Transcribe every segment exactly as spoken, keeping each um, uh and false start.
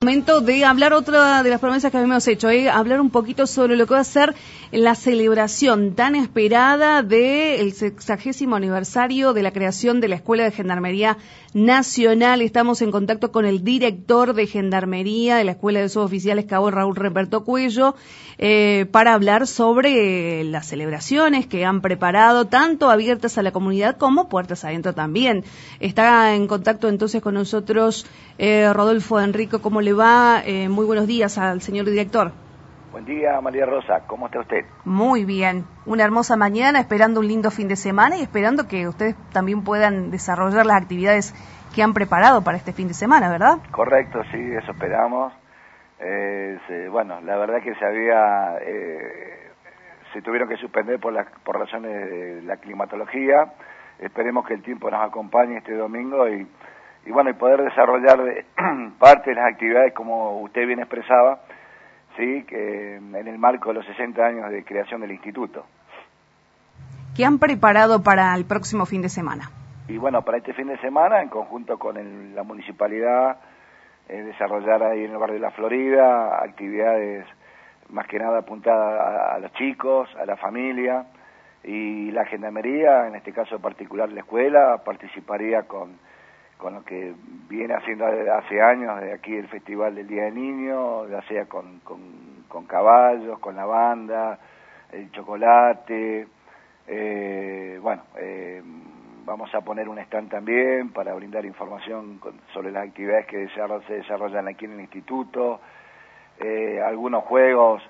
Momento de hablar otra de las promesas que habíamos hecho, ¿eh? Hablar un poquito sobre lo que va a ser la celebración tan esperada del sexagésimo aniversario de la creación de la Escuela de Gendarmería Nacional. Estamos en contacto con el director de Gendarmería de la Escuela de Suboficiales, Cabo Raúl Remberto Cuello, eh, para hablar sobre las celebraciones que han preparado, tanto abiertas a la comunidad como puertas adentro también. Está en contacto entonces con nosotros eh, Rodolfo Enrico. ¿Cómo le va? Eh, muy buenos días al señor director. Buen día, María Rosa. ¿Cómo está usted? Muy bien. Una hermosa mañana, esperando un lindo fin de semana y esperando que ustedes también puedan desarrollar las actividades que han preparado para este fin de semana, ¿verdad? Correcto, sí, eso esperamos. Eh, se, bueno, la verdad que se había... Eh, se tuvieron que suspender por, la, por razones de la climatología. Esperemos que el tiempo nos acompañe este domingo y, y bueno, y poder desarrollar de, parte de las actividades como usted bien expresaba, sí, que en el marco de los sesenta años de creación del instituto. ¿Qué han preparado para el próximo fin de semana? Y bueno, para este fin de semana, en conjunto con el, la municipalidad, eh, desarrollar ahí en el barrio de La Florida actividades más que nada apuntadas a, a los chicos, a la familia, y la gendarmería, en este caso particular la escuela, participaría con, con lo que viene haciendo hace años, de aquí el Festival del Día del Niño, ya sea con, con, con caballos, con la banda, el chocolate, eh, bueno, eh, vamos a poner un stand también para brindar información con, sobre las actividades que se desarrollan aquí en el instituto, eh, algunos juegos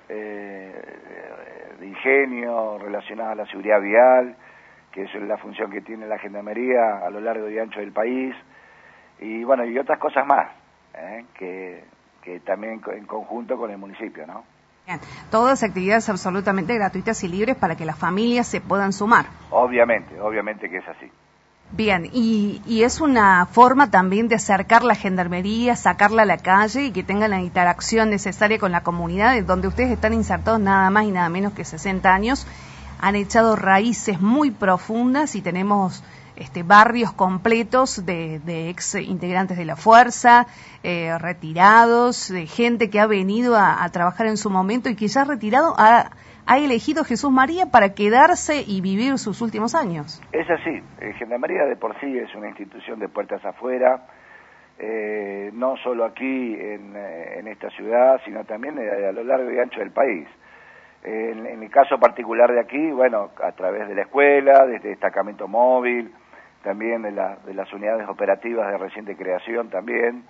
eh, de ingenio relacionados a la seguridad vial, que es la función que tiene la gendarmería a lo largo y ancho del país, y bueno, y otras cosas más, ¿eh? que, que también en conjunto con el municipio, ¿no? Bien. Todas actividades absolutamente gratuitas y libres para que las familias se puedan sumar. Obviamente, obviamente que es así. Bien, y, y es una forma también de acercar la gendarmería, sacarla a la calle y que tengan la interacción necesaria con la comunidad, donde ustedes están insertados nada más y nada menos que sesenta años, han echado raíces muy profundas y tenemos este, barrios completos de, de ex integrantes de la fuerza, eh, retirados, de gente que ha venido a, a trabajar en su momento y que ya retirado ha, ha elegido Jesús María para quedarse y vivir sus últimos años. Es así, eh, Gendarmería de por sí es una institución de puertas afuera, eh, no solo aquí en, en esta ciudad, sino también a, a lo largo y ancho del país. Eh, en, en el caso particular de aquí, bueno, a través de la escuela, desde destacamento móvil, también de, la, de las unidades operativas de reciente creación también,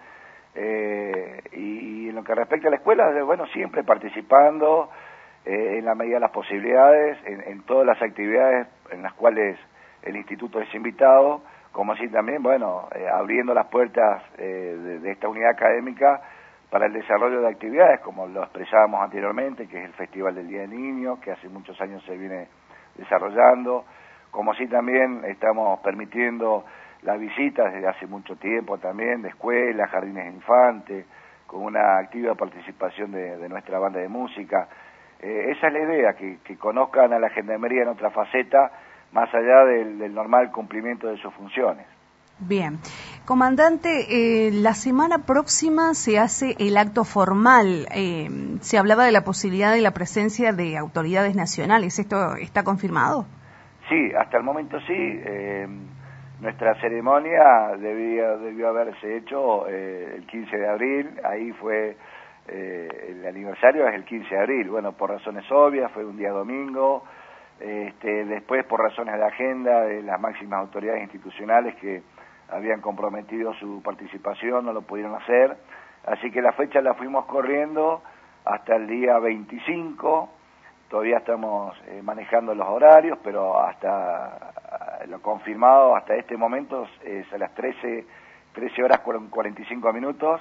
eh, y, y en lo que respecta a la escuela, bueno, siempre participando eh, en la medida de las posibilidades, en, en todas las actividades en las cuales el instituto es invitado, como así también, bueno, eh, abriendo las puertas eh, de, de esta unidad académica para el desarrollo de actividades, como lo expresábamos anteriormente, que es el Festival del Día del Niño, que hace muchos años se viene desarrollando, como así también estamos permitiendo las visitas desde hace mucho tiempo también de escuelas, jardines de infantes, con una activa participación de, de nuestra banda de música. Eh, esa es la idea, que, que conozcan a la gendarmería en otra faceta, más allá del, del normal cumplimiento de sus funciones. Bien. Comandante, eh, la semana próxima se hace el acto formal. Eh, se hablaba de la posibilidad de la presencia de autoridades nacionales. ¿Esto está confirmado? Sí, hasta el momento sí. Eh, nuestra ceremonia debía, debió haberse hecho eh, el quince de abril. Ahí fue, eh, el aniversario es el quince de abril. Bueno, por razones obvias, fue un día domingo. Este, después, por razones de la agenda de las máximas autoridades institucionales que habían comprometido su participación, no lo pudieron hacer, así que la fecha la fuimos corriendo hasta el día veinticinco, todavía estamos eh, manejando los horarios, pero hasta eh, lo confirmado hasta este momento es a las trece, trece horas cuarenta y cinco minutos,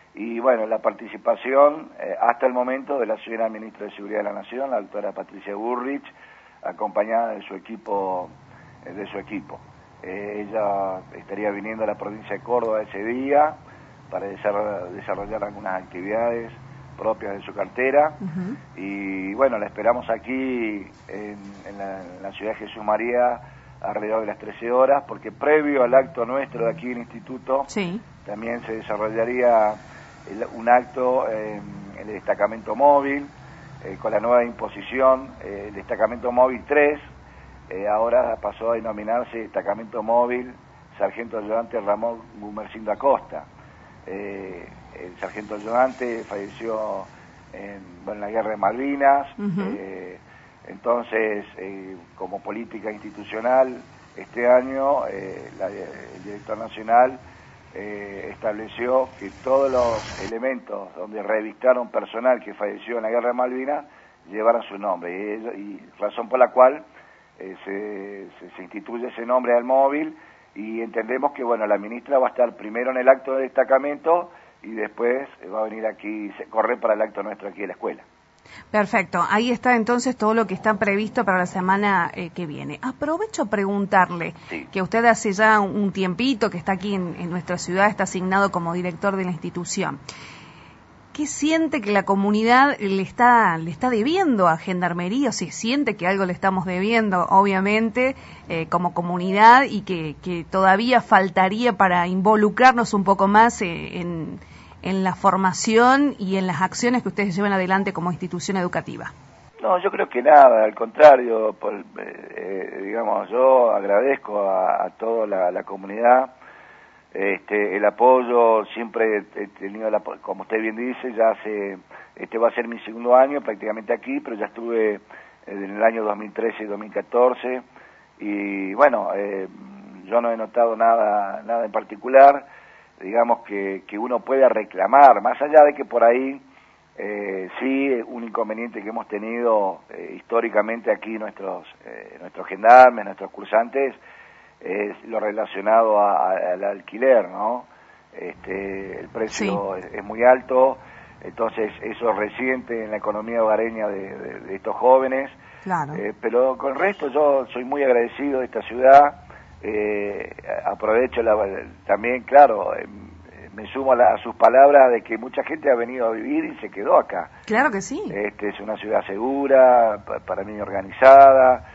y bueno, la participación eh, hasta el momento de la señora Ministra de Seguridad de la Nación, la doctora Patricia Bullrich, acompañada de su equipo, eh, de su equipo. Eh, ella estaría viniendo a la provincia de Córdoba ese día para desarrollar, desarrollar algunas actividades propias de su cartera. Uh-huh. Y bueno, la esperamos aquí en, en, la, en la ciudad de Jesús María alrededor de las trece horas, porque previo al acto nuestro de aquí en el instituto, sí, también se desarrollaría el, un acto en el destacamento móvil, eh, con la nueva imposición, eh, el destacamento móvil tres, eh, ahora pasó a denominarse destacamento móvil Sargento Ayudante Ramón Gumercindo Acosta. Eh, el sargento ayudante falleció en, bueno, en la guerra de Malvinas. Uh-huh. eh, entonces, eh, como política institucional, este año eh, la, el director nacional eh, estableció que todos los elementos donde revistaron personal que falleció en la guerra de Malvinas llevaran su nombre, y, y razón por la cual eh, se, se, se instituye ese nombre al móvil. Y entendemos que, bueno, la ministra va a estar primero en el acto de destacamento y después va a venir aquí, correr para el acto nuestro aquí en la escuela. Perfecto, ahí está entonces todo lo que está previsto para la semana eh, que viene. Aprovecho a preguntarle, sí, que usted hace ya un tiempito que está aquí en, en nuestra ciudad, está asignado como director de la institución. ¿Qué siente que la comunidad le está le está debiendo a Gendarmería? O si siente que algo le estamos debiendo, obviamente, eh, como comunidad, y que, que todavía faltaría para involucrarnos un poco más eh, en, en la formación y en las acciones que ustedes llevan adelante como institución educativa. No, yo creo que nada, al contrario, por, eh, digamos, yo agradezco a, a toda la, la comunidad. Este, el apoyo siempre he tenido, la, como usted bien dice, ya hace, este va a ser mi segundo año prácticamente aquí, pero ya estuve en el año dos mil trece y dos mil catorce, y bueno, eh, yo no he notado nada, nada en particular, digamos que, que uno pueda reclamar, más allá de que por ahí eh, sí, un inconveniente que hemos tenido eh, históricamente aquí nuestros, eh, nuestros gendarmes, nuestros cursantes, es lo relacionado a, a, al alquiler, ¿no? Este, el precio sí. es, es muy alto, entonces eso resiente en la economía hogareña de, de, de estos jóvenes. Claro. Eh, pero con el resto yo soy muy agradecido de esta ciudad, eh, aprovecho la, también, claro, eh, me sumo a, la, a sus palabras de que mucha gente ha venido a vivir y se quedó acá. Claro que sí. Este, es una ciudad segura, pa, para mí organizada.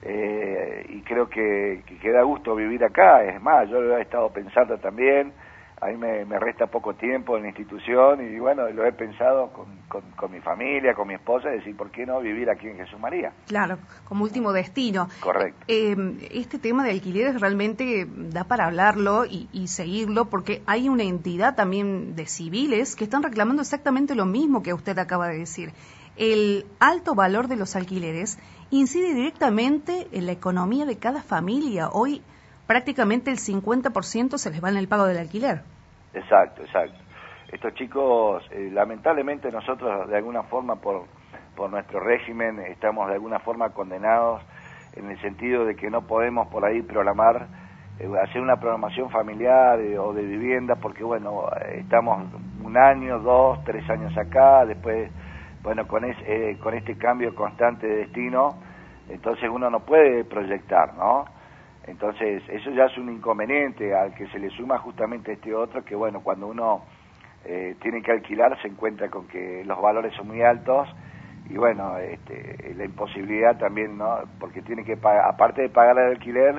Eh, y creo que, que, que da gusto vivir acá. Es más, yo lo he estado pensando también, a mí me, me resta poco tiempo en la institución y bueno, lo he pensado con, con, con mi familia, con mi esposa, decir, ¿por qué no vivir aquí en Jesús María? Claro, como último destino. Correcto. Eh, este tema de alquileres realmente da para hablarlo y, y seguirlo, porque hay una entidad también de civiles que están reclamando exactamente lo mismo que usted acaba de decir. El alto valor de los alquileres incide directamente en la economía de cada familia. Hoy prácticamente el cincuenta por ciento se les va en el pago del alquiler. Exacto, exacto. Estos chicos, eh, lamentablemente nosotros de alguna forma por, por nuestro régimen estamos de alguna forma condenados en el sentido de que no podemos por ahí programar, eh, hacer una programación familiar eh, o de vivienda, porque bueno, estamos un año, dos, tres años acá, después... Bueno, con, es, eh, con este cambio constante de destino, entonces uno no puede proyectar, ¿no? Entonces, eso ya es un inconveniente al que se le suma justamente este otro, que bueno, cuando uno eh, tiene que alquilar se encuentra con que los valores son muy altos y bueno, este, la imposibilidad también, ¿no? Porque tiene que pagar, aparte de pagar el alquiler,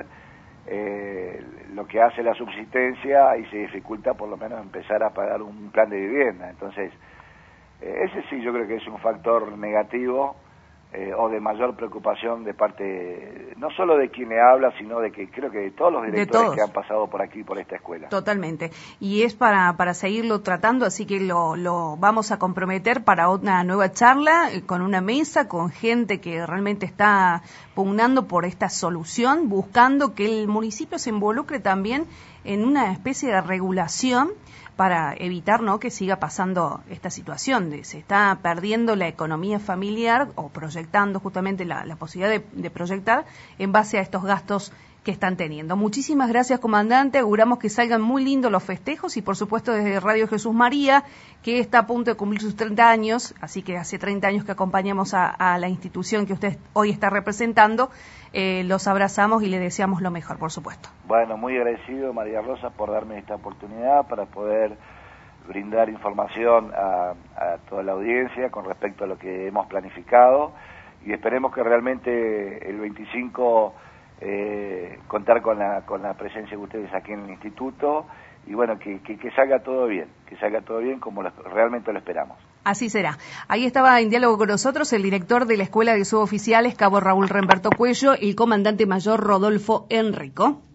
eh, lo que hace la subsistencia y se dificulta por lo menos empezar a pagar un plan de vivienda. Entonces, ese sí yo creo que es un factor negativo eh, o de mayor preocupación de parte, no solo de quien le habla, sino de que creo que de todos los directores de todos. Que han pasado por aquí, por esta escuela. Totalmente. Y es para, para seguirlo tratando, así que lo, lo vamos a comprometer para una nueva charla, eh, con una mesa, con gente que realmente está pugnando por esta solución, buscando que el municipio se involucre también en una especie de regulación para evitar, ¿no?, que siga pasando esta situación de se está perdiendo la economía familiar o proyectando justamente la, la posibilidad de, de proyectar en base a estos gastos que están teniendo. Muchísimas gracias, comandante. Auguramos que salgan muy lindos los festejos y, por supuesto, desde Radio Jesús María, que está a punto de cumplir sus treinta años, así que hace treinta años que acompañamos a, a la institución que usted hoy está representando, eh, los abrazamos y le deseamos lo mejor, por supuesto. Bueno, muy agradecido, María Rosa, por darme esta oportunidad para poder brindar información a, a toda la audiencia con respecto a lo que hemos planificado y esperemos que realmente el veinticinco... Eh, contar con la, con la presencia de ustedes aquí en el instituto y bueno, que, que, que salga todo bien, que salga todo bien como lo, realmente lo esperamos. Así será. Ahí estaba en diálogo con nosotros el director de la Escuela de Suboficiales, Cabo Raúl Remberto Cuello, y el comandante mayor Rodolfo Enrico.